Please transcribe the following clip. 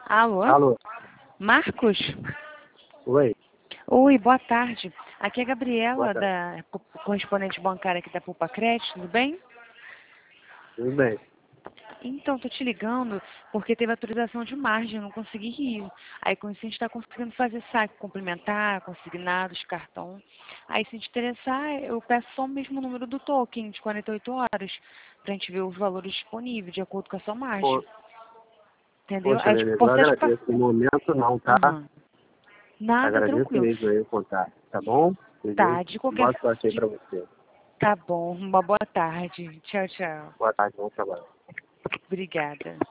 Alô? Alô? Marcos? Oi? Oi, boa tarde. Aqui é a Boa Gabriela, tarde. da correspondente bancária aqui da Poupa Crédito, tudo bem? Tudo bem? Então, tô te ligando porque teve autorização de margem, eu não consegui rir. Aí com isso a gente está conseguindo fazer saque complementar, consignados, cartão. Aí se te interessar, eu peço só o mesmo número do token de 48 horas, pra gente ver os valores disponíveis, de acordo com a sua margem. Pô, Entendeu? poxa, Aí Lene, eu importante para... agradeço. No momento não, tá? Aham. Nada, Agradeço tranquilo. mesmo aí o contato, tá bom? Tá, de qualquer... Boa sorte aí pra você. Tá bom, uma boa tarde. Tchau, tchau. Boa tarde, bom trabalho. Obrigada.